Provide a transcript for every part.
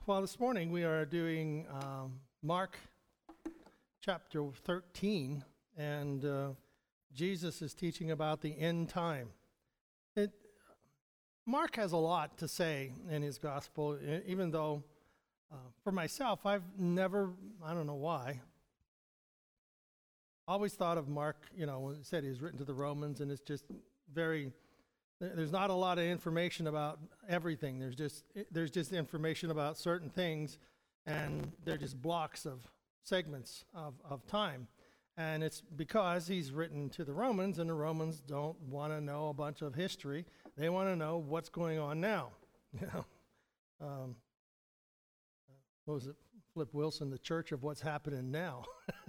Well, this morning we are doing Mark chapter 13, and Jesus is teaching about the end time. Mark has a lot to say in his gospel, even though for myself, I've never, I don't know why, always thought of Mark, when it said he was written to the Romans, and it's just there's not a lot of information about everything. There's just information about certain things, and they're just blocks of segments of time. And it's because he's written to the Romans, and the Romans don't want to know a bunch of history. They want to know what's going on now. What was it? Flip Wilson, the Church of What's Happening Now.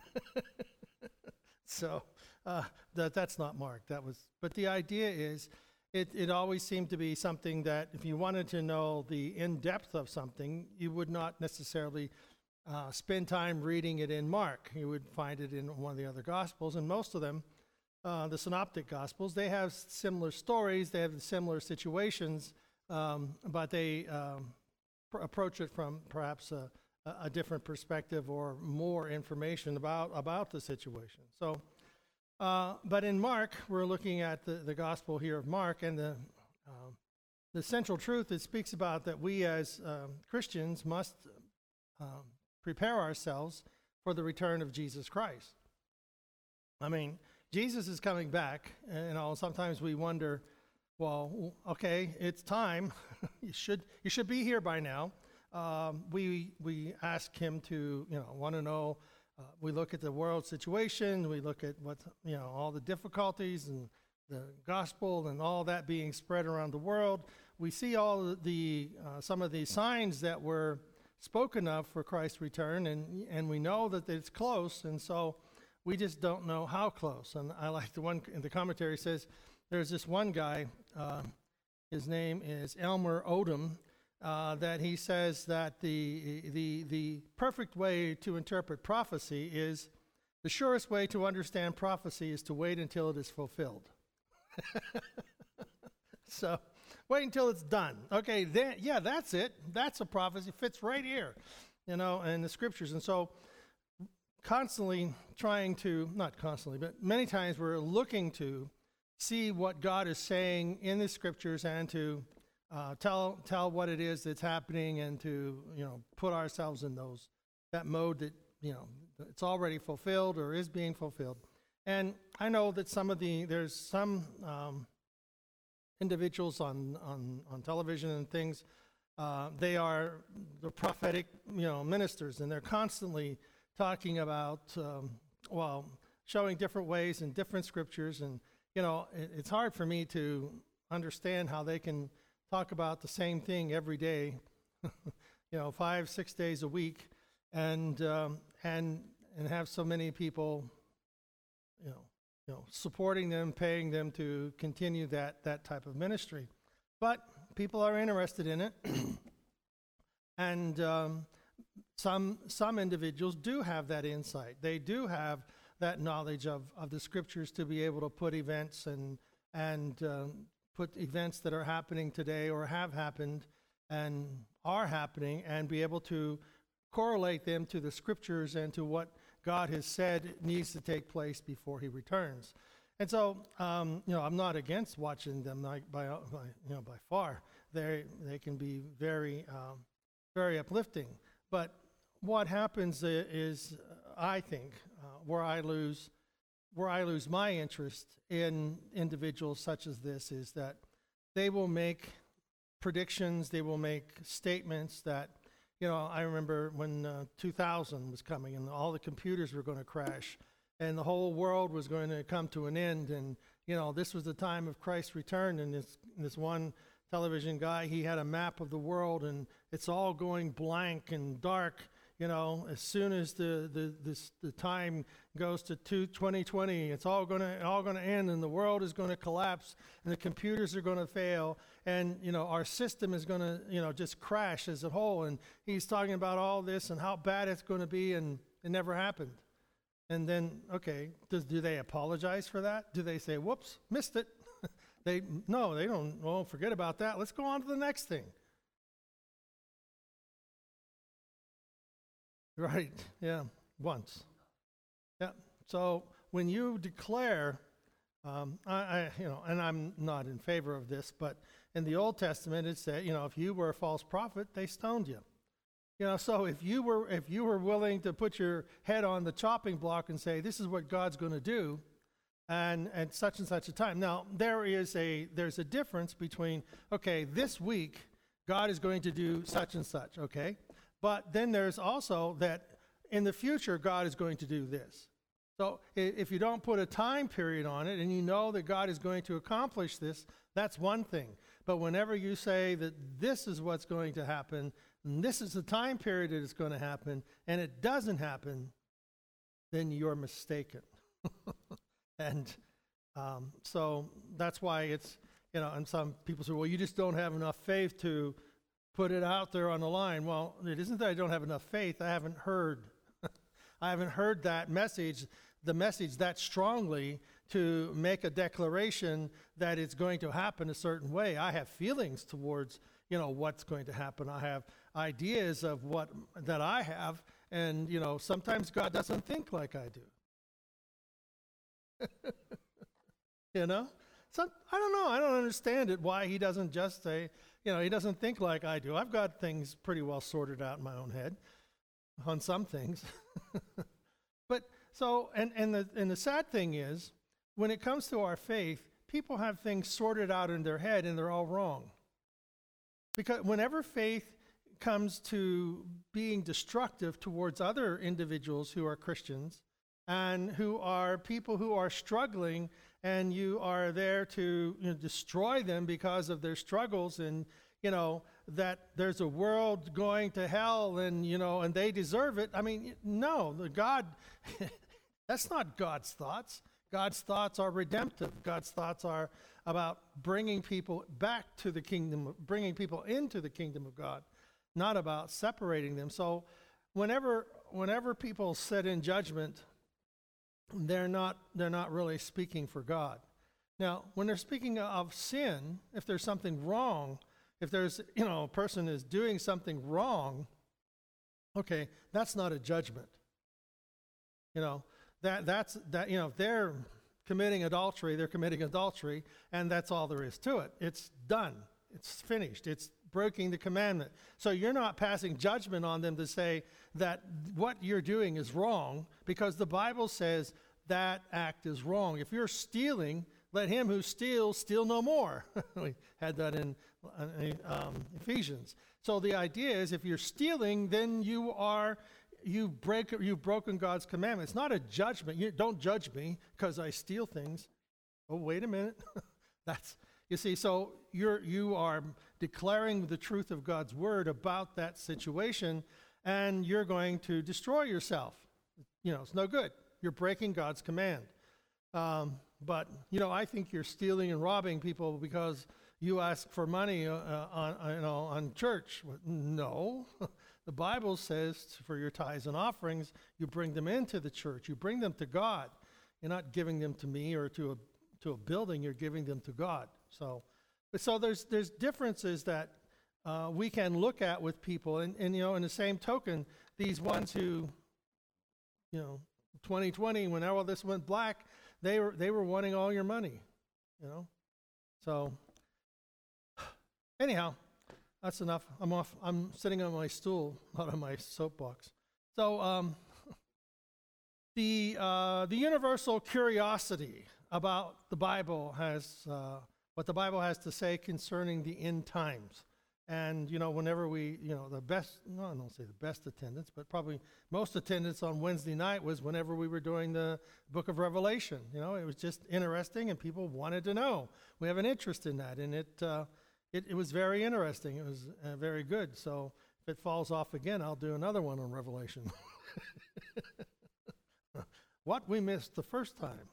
So that's not Mark. But the idea is, it always seemed to be something that if you wanted to know the in-depth of something, you would not necessarily spend time reading it in Mark. You would find it in one of the other Gospels, and most of them, the Synoptic Gospels, they have similar stories, they have similar situations, but they approach it from perhaps a different perspective or more information about the situation. So. But in Mark, we're looking at the gospel here of Mark, and the central truth it speaks about that we as Christians must prepare ourselves for the return of Jesus Christ. I mean, Jesus is coming back, and sometimes we wonder, well, okay, it's time. you should be here by now. We ask him to want to know. We look at the world situation, we look at all the difficulties and the gospel and all that being spread around the world. We see all some of the signs that were spoken of for Christ's return, and we know that it's close, and so we just don't know how close. And I like the one in the commentary says, there's this one guy, his name is Elmer Odom, that he says that the perfect way to interpret prophecy is, the surest way to understand prophecy is to wait until it is fulfilled. So wait until it's done. Okay, that's it. That's a prophecy. It fits right here, in the scriptures. And so constantly not constantly, but many times we're looking to see what God is saying in the scriptures and to tell what it is that's happening, and to put ourselves in that mode that it's already fulfilled or is being fulfilled. And I know that there's some individuals on television and things. They are the prophetic ministers, and they're constantly talking about showing different ways in different scriptures, and it's hard for me to understand how they can talk about the same thing every day, 5-6 days a week, and have so many people, supporting them, paying them to continue that type of ministry. But people are interested in it, and some individuals do have that insight. They do have that knowledge of the scriptures to be able to put events and put events that are happening today or have happened and are happening, and be able to correlate them to the scriptures and to what God has said needs to take place before he returns. And so, I'm not against watching them by far. They can be very, very uplifting. But what happens is, I think, where I lose my interest in individuals such as this is that they will make predictions, they will make statements that, I remember when 2000 was coming and all the computers were going to crash and the whole world was going to come to an end, and, this was the time of Christ's return, and this one television guy, he had a map of the world, and it's all going blank and dark. As soon as the time goes to 2020, it's all gonna end, and the world is gonna collapse, and the computers are gonna fail, and our system is gonna just crash as a whole. And he's talking about all this and how bad it's gonna be, and it never happened. And then, okay, do they apologize for that? Do they say, "Whoops, missed it"? They don't. Well, forget about that. Let's go on to the next thing. Right, yeah, once. Yeah, so when you declare, and I'm not in favor of this, but in the Old Testament it said, if you were a false prophet, they stoned you. So if you were willing to put your head on the chopping block and say, this is what God's going to do, and at such and such a time. Now, there's a difference between, okay, this week God is going to do such and such, okay? But then there's also that in the future God is going to do this. So if you don't put a time period on it and you know that God is going to accomplish this, that's one thing. But whenever you say that this is what's going to happen, and this is the time period that it's going to happen, and it doesn't happen, then you're mistaken. And so that's why it's, and some people say, well, you just don't have enough faith to put it out there on the line. Well, it isn't that I don't have enough faith. I haven't heard that message, the message that strongly to make a declaration that it's going to happen a certain way. I have feelings towards, what's going to happen. I have ideas of that I have, and, sometimes God doesn't think like I do. So I don't know. I don't understand it, why he doesn't just say, he doesn't think like I do. I've got things pretty well sorted out in my own head on some things. But so, and the sad thing is, when it comes to our faith, people have things sorted out in their head and they're all wrong. Because whenever faith comes to being destructive towards other individuals who are Christians and who are people who are struggling, and you are there to destroy them because of their struggles, and that there's a world going to hell, and and they deserve it. I mean, no, God, that's not God's thoughts. God's thoughts are redemptive. God's thoughts are about bringing people back to the kingdom, bringing people into the kingdom of God, not about separating them. So whenever people sit in judgment, they're not really speaking for God. Now, when they're speaking of sin, if there's something wrong, if there's, a person is doing something wrong, okay, that's not a judgment. That's if they're committing adultery, and that's all there is to it. It's done. It's finished. It's breaking the commandment. So you're not passing judgment on them to say that what you're doing is wrong, because the Bible says that act is wrong. If you're stealing, let him who steals steal no more. We had that in Ephesians. So the idea is, if you're stealing, then you've broken God's commandment. It's not a judgment. You don't judge me because I steal things. Oh, wait a minute. You see, so you are declaring the truth of God's word about that situation, and you're going to destroy yourself. It's no good. You're breaking God's command. But I think you're stealing and robbing people because you ask for money on church. No. The Bible says for your tithes and offerings, you bring them into the church. You bring them to God. You're not giving them to me or to a building. You're giving them to God. So there's differences that we can look at with people, and in the same token, these ones who 2020, when all this went black, they were wanting all your money, So anyhow, that's enough. I'm off. I'm sitting on my stool, not on my soapbox. So the universal curiosity about the Bible has what the Bible has to say concerning the end times. And, whenever we, the best, no, I don't say the best attendance, but probably most attendance on Wednesday night was whenever we were doing the book of Revelation. It was just interesting, and people wanted to know. We have an interest in that, and it was very interesting. It was very good. So if it falls off again, I'll do another one on Revelation. What we missed the first time.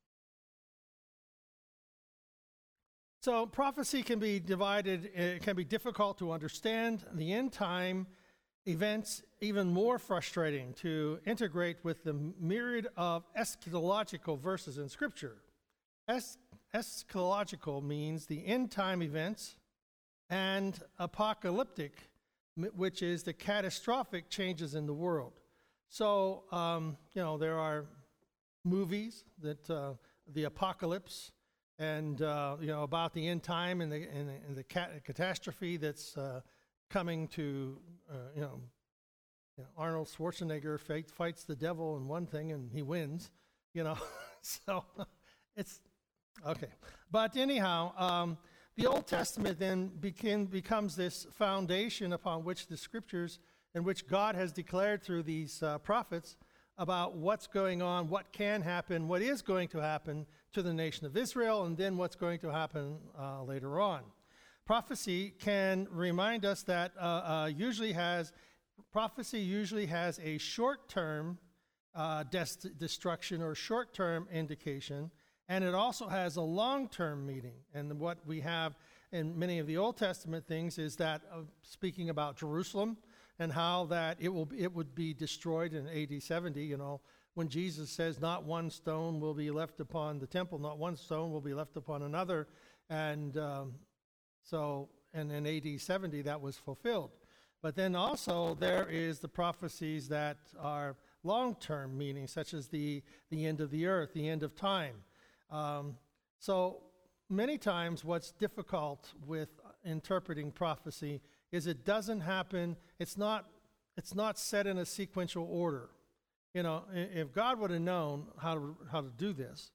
So prophecy can be divided. It can be difficult to understand. The end time events even more frustrating to integrate with the myriad of eschatological verses in Scripture. Eschatological means the end time events, and apocalyptic, which is the catastrophic changes in the world. So, there are movies that the apocalypse and about the end time and the catastrophe that's coming to Arnold Schwarzenegger fights the devil in one thing and he wins, so it's okay. But anyhow, the Old Testament then becomes this foundation upon which the scriptures, in which God has declared through these prophets about what's going on, what can happen, what is going to happen to the nation of Israel, and then what's going to happen later on. Prophecy can remind us that prophecy usually has a short-term destruction or short-term indication, and it also has a long-term meaning. And what we have in many of the Old Testament things is that speaking about Jerusalem and how that it would be destroyed in AD 70, when Jesus says not one stone will be left upon the temple, not one stone will be left upon another. And and in AD 70 that was fulfilled. But then also there is the prophecies that are long-term meaning, such as the end of the earth, the end of time. So many times what's difficult with interpreting prophecy is it doesn't happen, it's not set in a sequential order. If God would have known how to do this,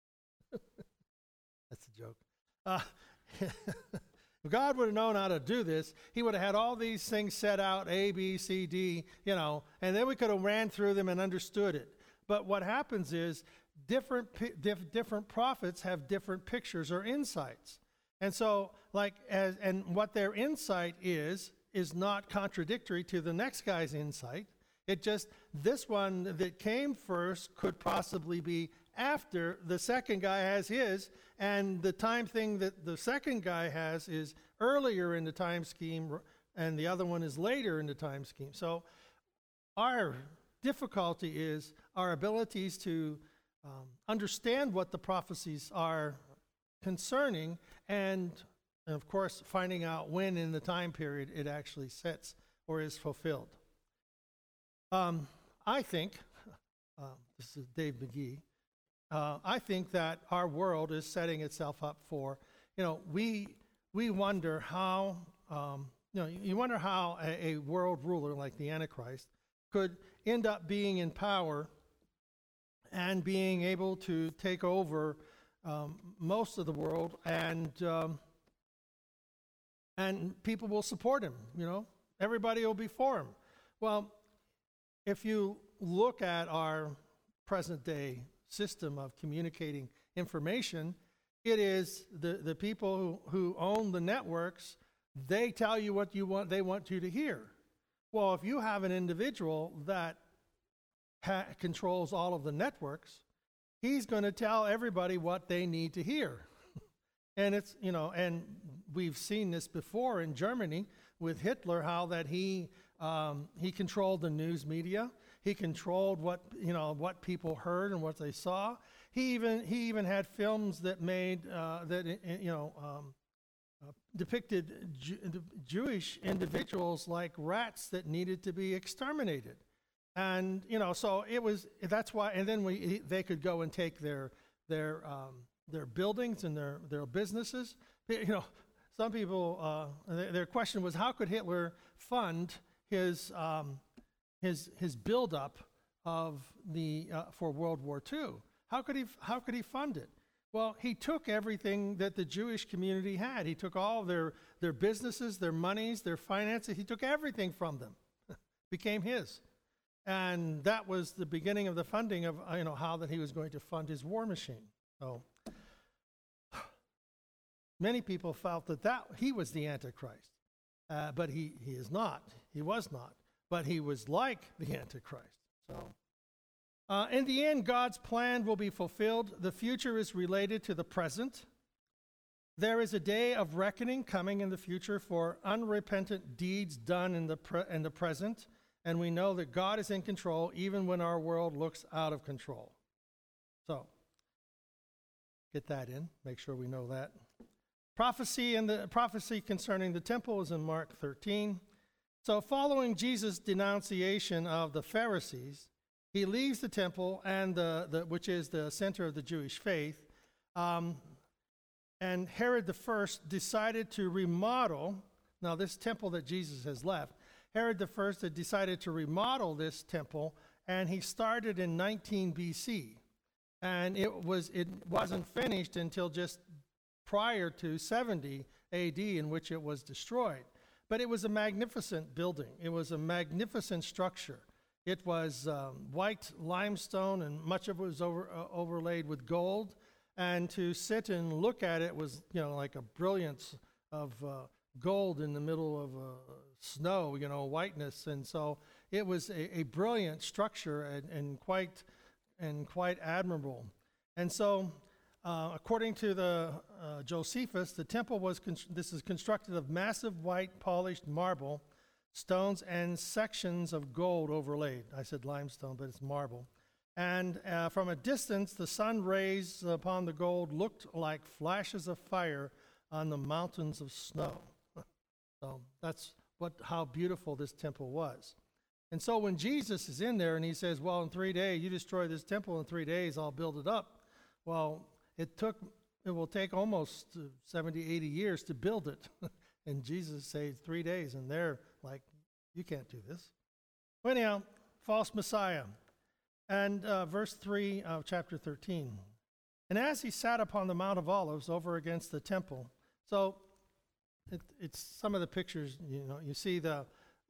that's a joke. If God would have known how to do this, he would have had all these things set out, A, B, C, D, and then we could have ran through them and understood it. But what happens is different prophets have different pictures or insights. And so, and what their insight is not contradictory to the next guy's insight. It just, this one that came first could possibly be after the second guy has his, and the time thing that the second guy has is earlier in the time scheme, and the other one is later in the time scheme. So our difficulty is our abilities to understand what the prophecies are concerning, and of course finding out when in the time period it actually sets or is fulfilled. I think, this is Dave McGee, I think that our world is setting itself up for, we wonder how, you wonder how a world ruler like the Antichrist could end up being in power and being able to take over most of the world, and people will support him, everybody will be for him. Well, if you look at our present day system of communicating information, it is the people who own the networks, they tell you what they want you to hear. Well, if you have an individual that controls all of the networks, he's going to tell everybody what they need to hear. And it's, and we've seen this before in Germany with Hitler, how that he controlled the news media. He controlled what people heard and what they saw. He even had films that made depicted Jewish individuals like rats that needed to be exterminated. And so that's why. And then they could go and take their buildings and their businesses. Some people their question was, how could Hitler fund his buildup of for World War II? How could he fund it? Well, he took everything that the Jewish community had. He took all their businesses, their monies, their finances. He took everything from them, became his, and that was the beginning of the funding of how that he was going to fund his war machine. So many people felt that he was the Antichrist, but he is not. He was not. But he was like the Antichrist. So, in the end, God's plan will be fulfilled. The future is related to the present. There is a day of reckoning coming in the future for unrepentant deeds done in the present, and we know that God is in control even when our world looks out of control. So, get that in. Make sure we know that. Prophecy concerning the temple is in Mark 13. So following Jesus' denunciation of the Pharisees, he leaves the temple, and which is the center of the Jewish faith, and Herod the First decided to remodel, now this temple that Jesus has left, Herod the First had decided to remodel this temple, and he started in 19 BC. And it wasn't finished until just prior to 70 AD, in which it was destroyed. But it was a magnificent building. It was a magnificent structure. It was white limestone, and much of it was overlaid with gold. And to sit and look at it was, like a brilliance of gold in the middle of snow, whiteness. And so it was a brilliant structure and quite admirable. And so, according to the Josephus, the temple was this is constructed of massive white polished marble, stones, and sections of gold overlaid. I said limestone, but it's marble. And from a distance, the sun rays upon the gold looked like flashes of fire on the mountains of snow. So that's how beautiful this temple was. And so when Jesus is in there and he says, well, in 3 days, you destroy this temple, in 3 days I'll build it up. Well, it will take almost 70, 80 years to build it. And Jesus says 3 days, and they're like, you can't do this. Well, anyhow, false Messiah. And verse 3 of chapter 13. And as he sat upon the Mount of Olives over against the temple, so it's some of the pictures, you see the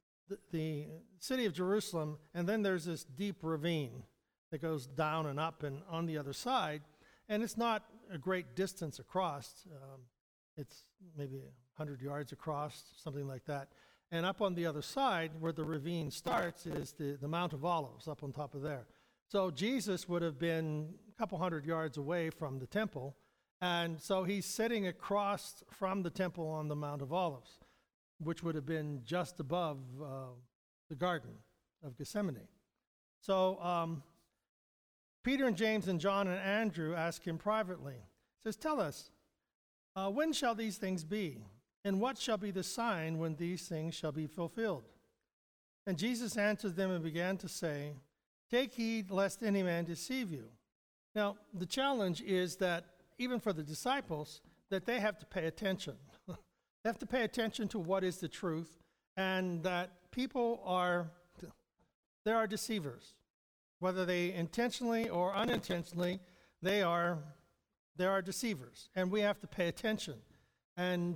city of Jerusalem, and then there's this deep ravine that goes down and up and on the other side, and it's not a great distance across. It's maybe 100 yards across, something like that. And up on the other side, where the ravine starts, is the Mount of Olives up on top of there. So Jesus would have been a couple 100 yards away from the temple, and so he's sitting across from the temple on the Mount of Olives, which would have been just above the Garden of Gethsemane. So Peter and James and John and Andrew ask him privately. He says, tell us, when shall these things be? And what shall be the sign when these things shall be fulfilled? And Jesus answered them and began to say, take heed lest any man deceive you. Now, the challenge is that even for the disciples, that they have to pay attention. They have to pay attention to what is the truth, and that there are deceivers. Whether they intentionally or unintentionally, there are deceivers, and we have to pay attention. And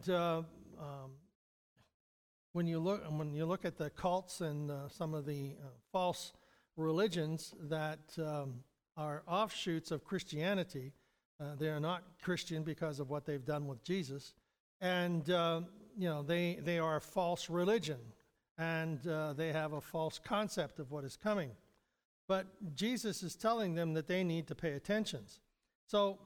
when you look at the cults and some of the false religions that are offshoots of Christianity, they are not Christian because of what they've done with Jesus. And, they are a false religion, and they have a false concept of what is coming. But Jesus is telling them that they need to pay attention. So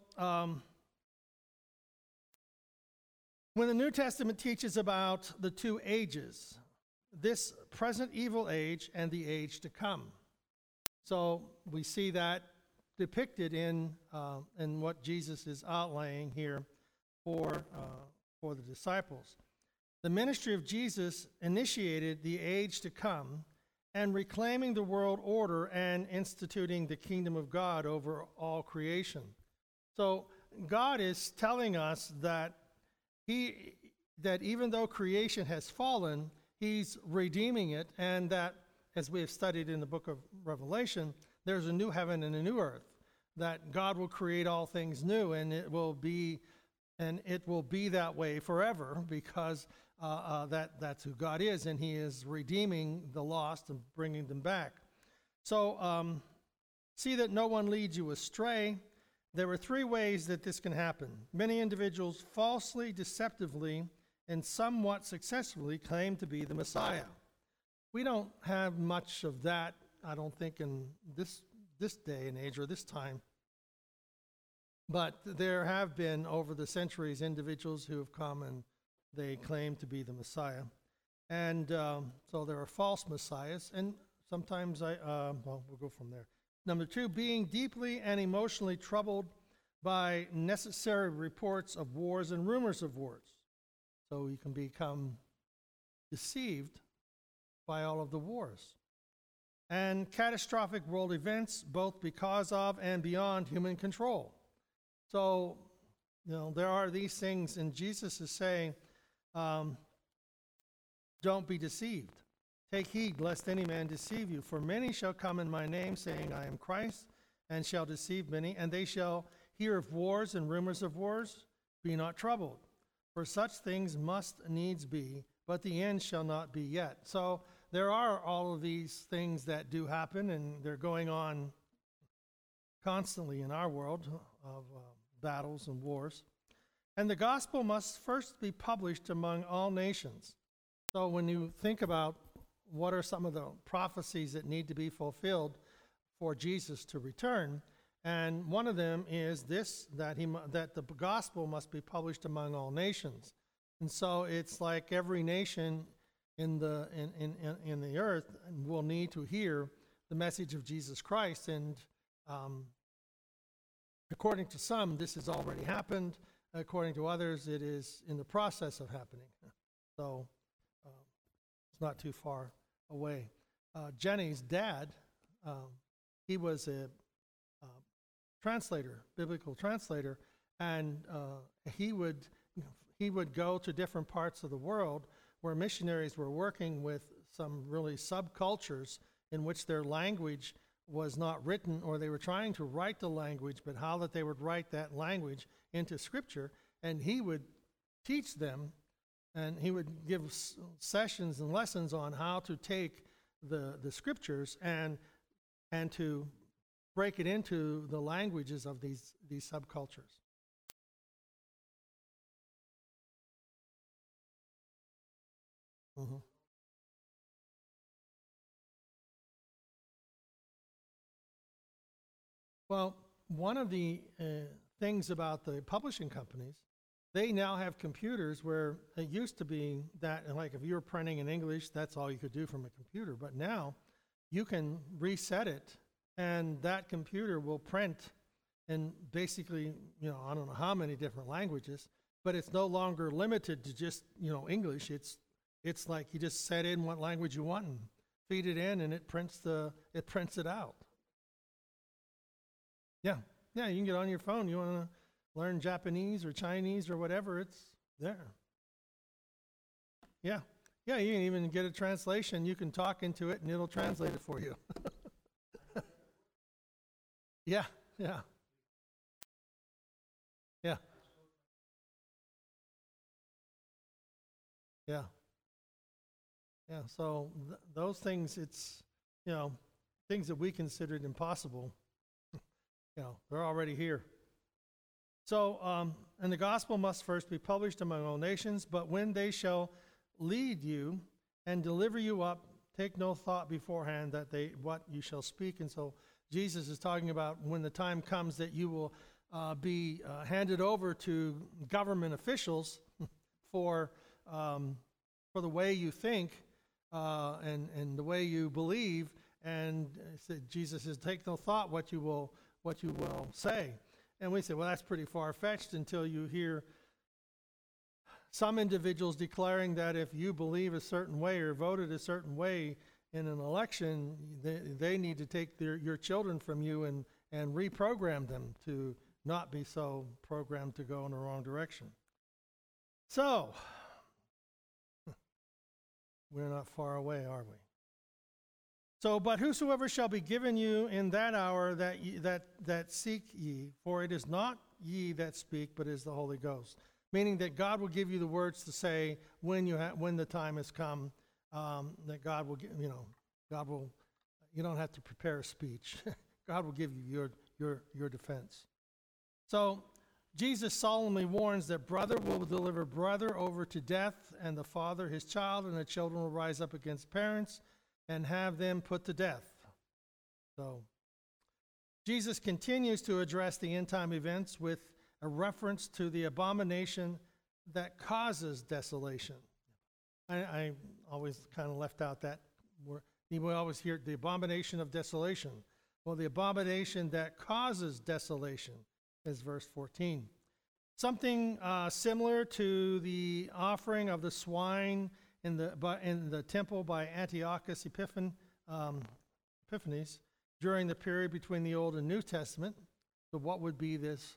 when the New Testament teaches about the two ages, this present evil age and the age to come. So we see that depicted in what Jesus is outlaying here for the disciples. The ministry of Jesus initiated the age to come and reclaiming the world order and instituting the kingdom of God over all creation. So God is telling us that even though creation has fallen, he's redeeming it, and that, as we have studied in the book of Revelation, there's a new heaven and a new earth, that God will create all things new, and it will be that way forever, because that's who God is, and he is redeeming the lost and bringing them back. So see that no one leads you astray. There are three ways that this can happen. Many individuals falsely, deceptively, and somewhat successfully claim to be the Messiah. We don't have much of that, I don't think, in this day and age or this time. But there have been, over the centuries, individuals who have come and they claim to be the Messiah. And so there are false messiahs, and sometimes we'll go from there. Number two, being deeply and emotionally troubled by necessary reports of wars and rumors of wars. So you can become deceived by all of the wars and catastrophic world events, both because of and beyond human control. So, there are these things, and Jesus is saying, don't be deceived. Take heed lest any man deceive you. For many shall come in my name, saying, I am Christ, and shall deceive many. And they shall hear of wars and rumors of wars. Be not troubled. For such things must needs be, but the end shall not be yet. So there are all of these things that do happen, and they're going on constantly in our world of battles and wars. And the gospel must first be published among all nations. So when you think about what are some of the prophecies that need to be fulfilled for Jesus to return, and one of them is this, that the gospel must be published among all nations. And so it's like every nation in the earth will need to hear the message of Jesus Christ. And according to some, this has already happened. According to others, it is in the process of happening. So it's not too far away. Jenny's dad, he was a translator, biblical translator, and he would go to different parts of the world where missionaries were working with some really subcultures in which their language was not written, or they were trying to write the language, but how that they would write that language into Scripture, and he would teach them, and he would give sessions and lessons on how to take the Scriptures and to break it into the languages of these subcultures. Mm-hmm. Well, one of the things about the publishing companies, they now have computers where it used to be that, like if you were printing in English, that's all you could do from a computer. But now you can reset it, and that computer will print in basically, I don't know how many different languages, but it's no longer limited to just, English. It's like you just set in what language you want and feed it in, and it prints it out. Yeah, you can get on your phone. You want to learn Japanese or Chinese or whatever, it's there. Yeah, you can even get a translation. You can talk into it, and it'll translate it for you. Yeah. So those things, it's, things that we considered impossible, they're already here. So, and the gospel must first be published among all nations, but when they shall lead you and deliver you up, take no thought beforehand what you shall speak. And so Jesus is talking about when the time comes that you will be handed over to government officials for the way you think and the way you believe. And Jesus says, take no thought what you will say. And we say, well, that's pretty far-fetched until you hear some individuals declaring that if you believe a certain way or voted a certain way in an election, they need to take your children from you and reprogram them to not be so programmed to go in the wrong direction. So, we're not far away, are we? So, but whosoever shall be given you in that hour that seek ye, for it is not ye that speak, but is the Holy Ghost. Meaning that God will give you the words to say when the time has come. That God will give, you don't have to prepare a speech. God will give you your defense. So Jesus solemnly warns that brother will deliver brother over to death, and the father his child, and the children will rise up against parents and have them put to death. So Jesus continues to address the end time events with a reference to the abomination that causes desolation. I always kind of left out that word. We always hear the abomination of desolation. Well, the abomination that causes desolation is verse 14. Something similar to the offering of the swine in the temple by Antiochus Epiphanes during the period between the Old and New Testament. So what would be this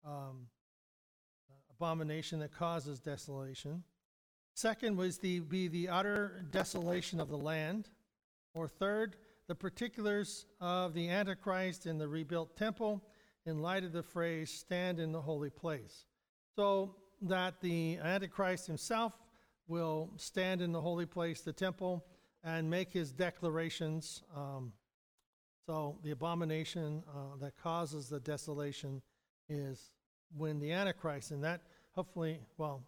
abomination that causes desolation? Second was the utter desolation of the land. Or third, the particulars of the Antichrist in the rebuilt temple in light of the phrase, stand in the holy place. So that the Antichrist himself will stand in the holy place, the temple, and make his declarations. So the abomination that causes the desolation is when the Antichrist, and that hopefully, well,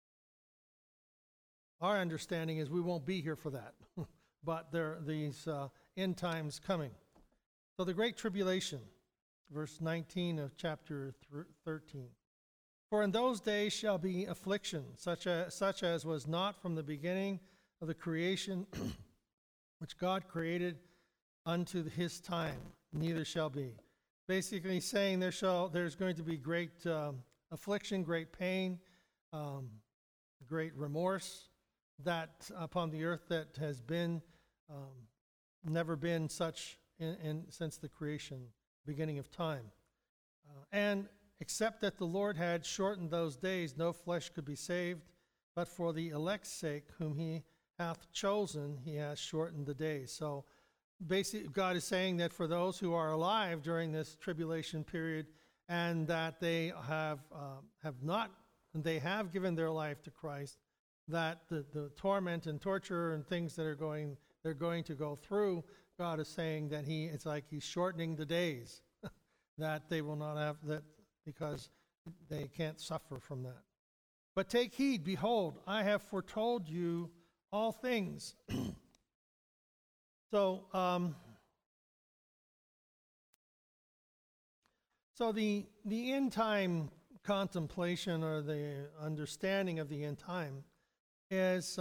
our understanding is we won't be here for that. But there are these end times coming. So the Great Tribulation, verse 19 of chapter 13. For in those days shall be affliction, such as was not from the beginning of the creation, which God created unto his time, neither shall be. Basically saying there's going to be great affliction, great pain, great remorse that upon the earth that has been never been such since the creation, beginning of time. And except that the Lord had shortened those days, no flesh could be saved, but for the elect's sake, whom he hath chosen, he has shortened the days. So basically, God is saying that for those who are alive during this tribulation period, and that they have given their life to Christ, that the torment and torture and things that they're going to go through, God is saying that it's like he's shortening the days, that they will not have that, because they can't suffer from that. But take heed, behold, I have foretold you all things. So the end time contemplation, or the understanding of the end time, is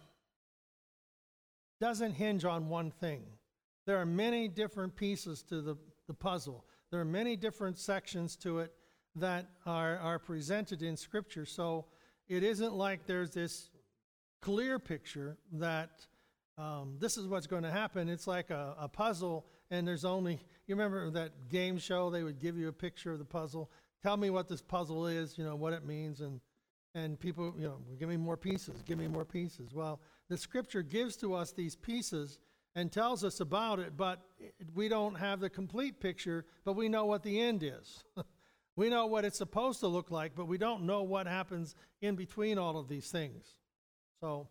doesn't hinge on one thing. There are many different pieces to the puzzle. There are many different sections to it that are presented in Scripture. So it isn't like there's this clear picture that this is what's going to happen. It's like a puzzle, and there's only, you remember that game show, they would give you a picture of the puzzle. Tell me what this puzzle is, what it means, and people, give me more pieces, give me more pieces. Well, the Scripture gives to us these pieces and tells us about it, but we don't have the complete picture, but we know what the end is. We know what it's supposed to look like, but we don't know what happens in between all of these things. So,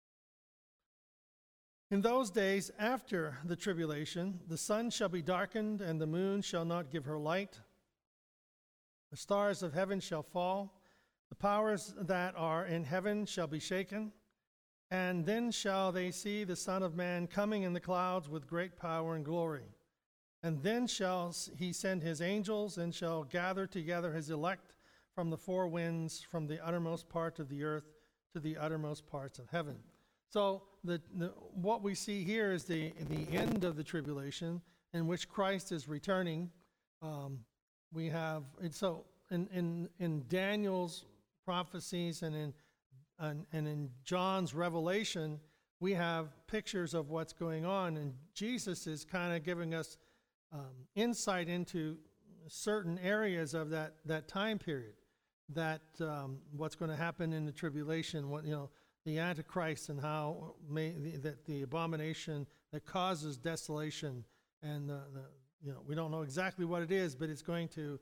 in those days after the tribulation, the sun shall be darkened, and the moon shall not give her light. The stars of heaven shall fall. The powers that are in heaven shall be shaken. And then shall they see the Son of Man coming in the clouds with great power and glory. And then shall he send his angels, and shall gather together his elect from the four winds, from the uttermost part of the earth to the uttermost parts of heaven. So what we see here is the end of the tribulation, in which Christ is returning. We have, and so in Daniel's prophecies and in John's revelation, we have pictures of what's going on, and Jesus is kind of giving us insight into certain areas of that time period, that what's going to happen in the tribulation, the Antichrist, and how that the abomination that causes desolation, and we don't know exactly what it is, but it's going to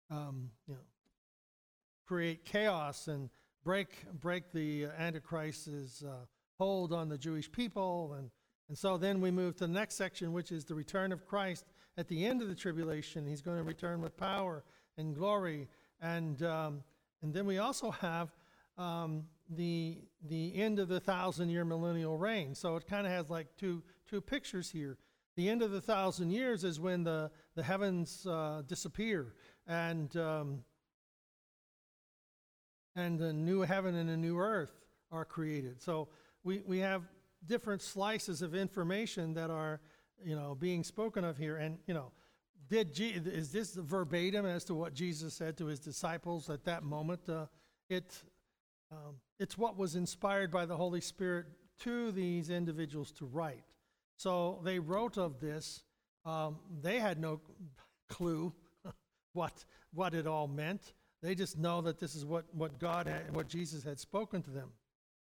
create chaos and break the Antichrist's hold on the Jewish people, and so then we move to the next section, which is the return of Christ at the end of the tribulation. He's going to return with power and glory, and then we also have the end of the 1,000-year millennial reign. So it kind of has like two pictures here. The end of the 1,000 years is when the heavens disappear, and the new heaven and a new earth are created. So we have different slices of information that are being spoken of here. And is this verbatim as to what Jesus said to his disciples at that moment? It's what was inspired by the Holy Spirit to these individuals to write. So they wrote of this. They had no clue what it all meant. They just know that this is what God had, what Jesus had spoken to them.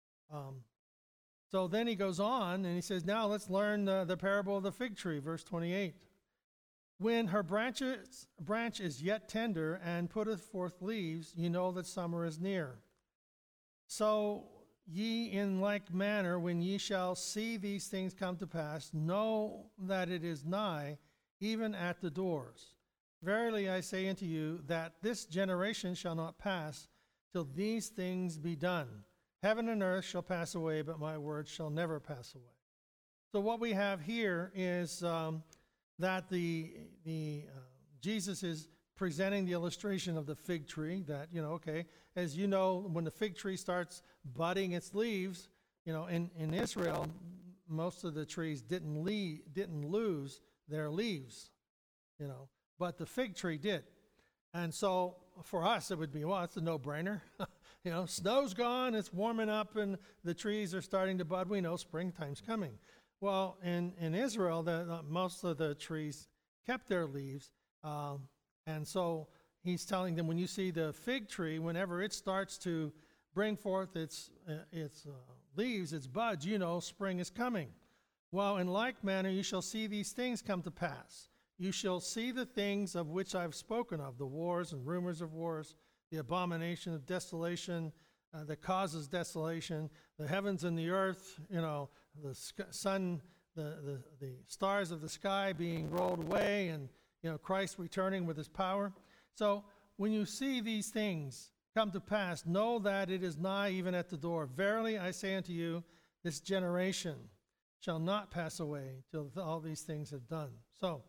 So then he goes on and he says, now let's learn the parable of the fig tree, verse 28. When her branch is yet tender and putteth forth leaves, you know that summer is near. So ye in like manner, when ye shall see these things come to pass, know that it is nigh, even at the doors. Verily I say unto you, that this generation shall not pass till these things be done. Heaven and earth shall pass away, but my words shall never pass away. So what we have here is that Jesus is presenting the illustration of the fig tree. That, as you know, when the fig tree starts budding its leaves, in Israel, most of the trees didn't lose their leaves, but the fig tree did. And so for us, it would be, well, it's a no-brainer. Snow's gone, it's warming up, and the trees are starting to bud. We know springtime's coming. Well, in Israel, most of the trees kept their leaves. And so he's telling them, when you see the fig tree, whenever it starts to bring forth its leaves, its buds, spring is coming. Well, in like manner, you shall see these things come to pass. You shall see the things of which I've spoken of, the wars and rumors of wars, the abomination of desolation that causes desolation, the heavens and the earth, the sun, the stars of the sky being rolled away, and Christ returning with his power. So when you see these things come to pass, know that it is nigh, even at the door. Verily I say unto you, this generation shall not pass away till all these things have done. So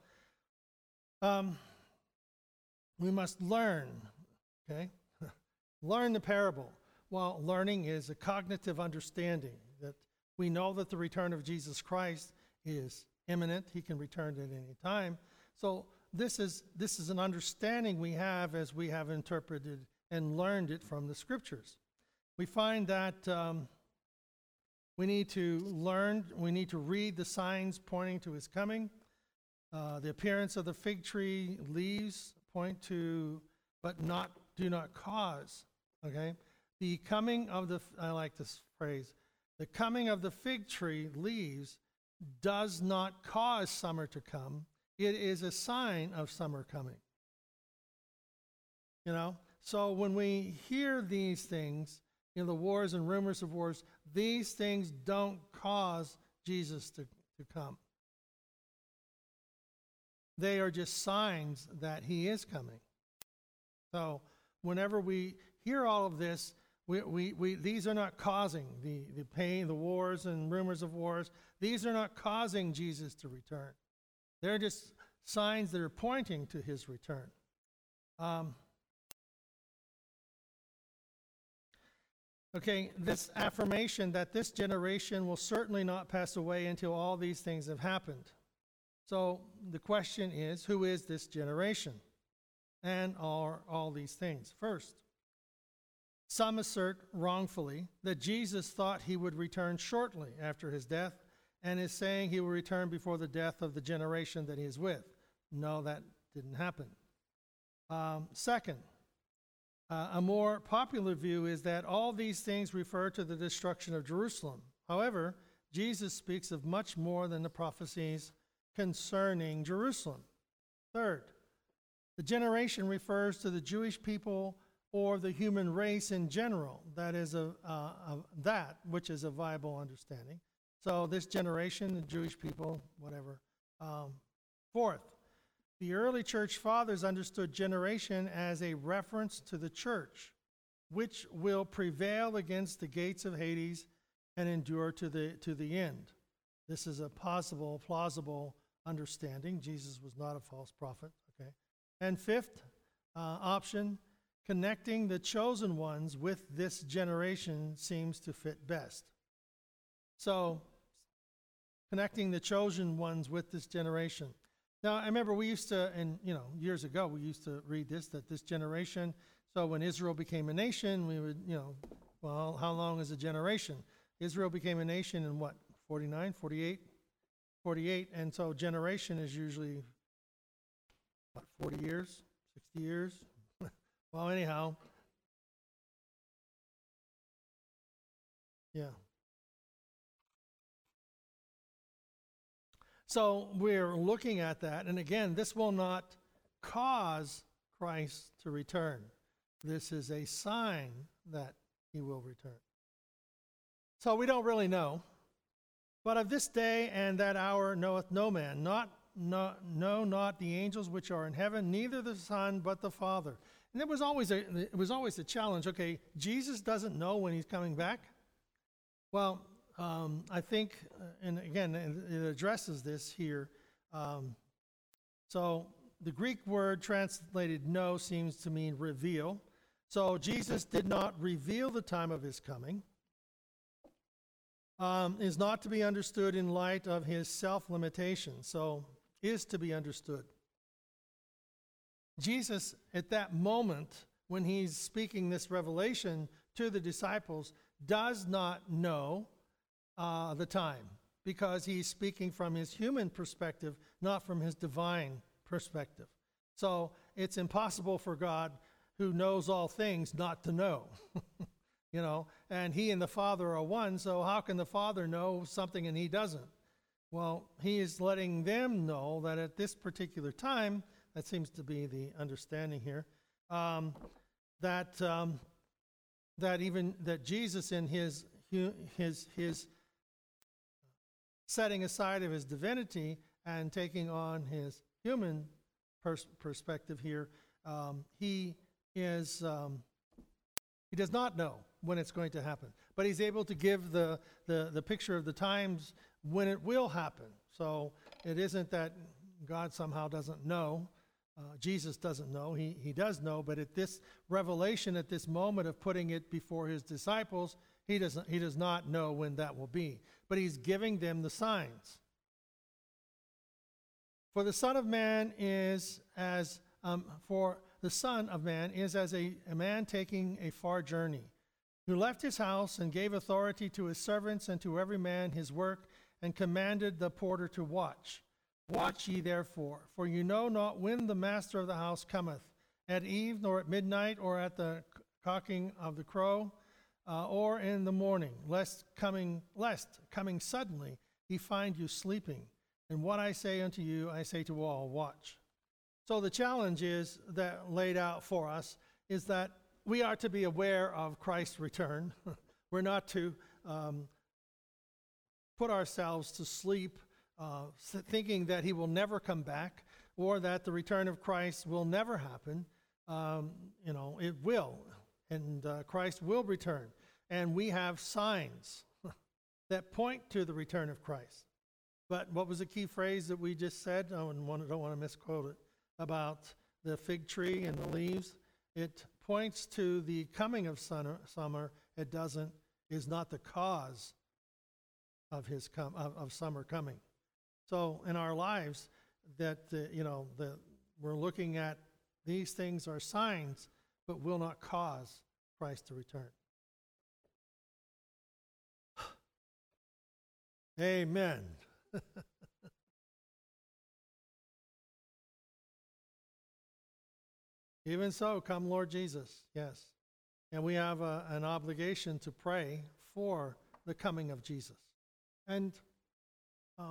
we must learn, okay? Learn the parable. Well, learning is a cognitive understanding that we know that the return of Jesus Christ is imminent. He can return at any time. So this is an understanding we have as we have interpreted and learned it from the Scriptures. We find that we need to read the signs pointing to his coming. The appearance of the fig tree leaves point to, but do not cause. Okay? The coming of I like this phrase, the coming of the fig tree leaves does not cause summer to come. It is a sign of summer coming. So when we hear these things, the wars and rumors of wars, these things don't cause Jesus to come. They are just signs that he is coming. So whenever we hear all of this, these are not causing the pain, the wars and rumors of wars. These are not causing Jesus to return. They're just signs that are pointing to his return. This affirmation that this generation will certainly not pass away until all these things have happened. So the question is, who is this generation? And are all these things? First, some assert wrongfully that Jesus thought he would return shortly after his death and is saying he will return before the death of the generation that he is with. No, that didn't happen. Second, a more popular view is that all these things refer to the destruction of Jerusalem. However, Jesus speaks of much more than the prophecies concerning Jerusalem. Third, the generation refers to the Jewish people or the human race in general. That is that which is a viable understanding. So this generation, the Jewish people, whatever. Fourth, the early church fathers understood generation as a reference to the church, which will prevail against the gates of Hades and endure to the end. This is a plausible understanding. Jesus was not a false prophet. Okay. And fifth option, connecting the chosen ones with this generation seems to fit best. So, connecting the chosen ones with this generation. Now, I remember we used to, years ago, we used to read that this generation, so when Israel became a nation, we would, well, how long is a generation? Israel became a nation in what, 49, 48? 48, and so generation is usually, what, 40 years, 60 years? Well, anyhow, yeah. So we're looking at that, and again, this will not cause Christ to return. This is a sign that he will return. So we don't really know. But of this day and that hour knoweth no man, not the angels which are in heaven, neither the Son, but the Father. And it was always a challenge. Okay, Jesus doesn't know when he's coming back. Well, I think, and again, it addresses this here. So the Greek word translated know seems to mean reveal. So Jesus did not reveal the time of his coming. Is not to be understood in light of his self-limitation. So is to be understood. Jesus, at that moment, when he's speaking this revelation to the disciples, does not know the time, because he's speaking from his human perspective, not from his divine perspective. So it's impossible for God, who knows all things, not to know. You know, and he and the Father are one, so how can the Father know something and he doesn't? Well, he is letting them know that at this particular time, that seems to be the understanding here, that Jesus in his setting aside of his divinity and taking on his human perspective here, he does not know when it's going to happen, but he's able to give the picture of the times when it will happen. So it isn't that God somehow doesn't know. Jesus doesn't know. He does know, but at this revelation, at this moment of putting it before his disciples, he does not know when that will be. But he's giving them the signs. For the Son of Man is as a man taking a far journey, who left his house and gave authority to his servants and to every man his work, and commanded the porter to watch. Watch ye therefore, for you know not when the master of the house cometh, at eve, nor at midnight, or at the cocking of the crow, or in the morning, lest coming suddenly he find you sleeping. And what I say unto you, I say to all, watch. So the challenge is that laid out for us is that we are to be aware of Christ's return. We're not to put ourselves to sleep thinking that he will never come back, or that the return of Christ will never happen. It will, and Christ will return. And we have signs that point to the return of Christ. But what was the key phrase that we just said? I don't want to misquote it, about the fig tree and the leaves. It points to the coming of summer. It is not the cause of of summer coming. So in our lives, we're looking at these things are signs, but will not cause Christ to return. Amen. Even so, come Lord Jesus. Yes. And we have an obligation to pray for the coming of Jesus. And I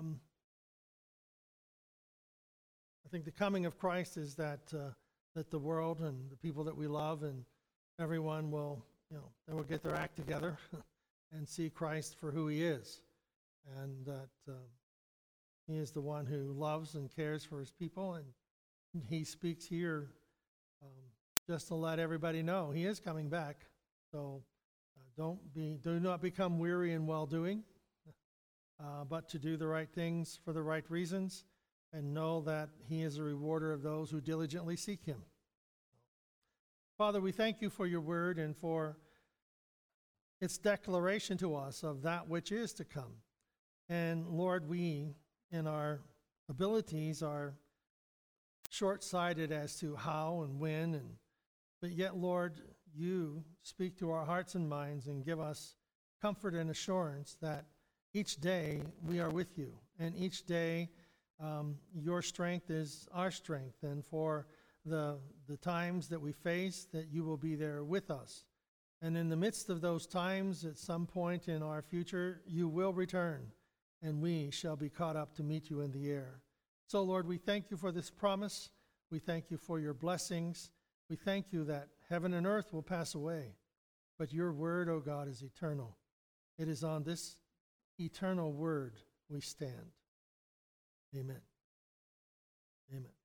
think the coming of Christ is that the world and the people that we love and everyone will get their act together and see Christ for who he is. And that he is the one who loves and cares for his people. And he speaks here just to let everybody know he is coming back. So do not become weary in well-doing, but to do the right things for the right reasons, and know that he is a rewarder of those who diligently seek him. Father, we thank you for your word and for its declaration to us of that which is to come. And Lord, we, in our abilities, are short-sighted as to how and when, but yet, Lord, you speak to our hearts and minds and give us comfort and assurance that each day we are with you, and each day your strength is our strength, and for the times that we face, that you will be there with us. And in the midst of those times, at some point in our future, you will return, and we shall be caught up to meet you in the air. So, Lord, we thank you for this promise. We thank you for your blessings. We thank you that heaven and earth will pass away, but your word, O God, is eternal. It is on this eternal word we stand. Amen. Amen.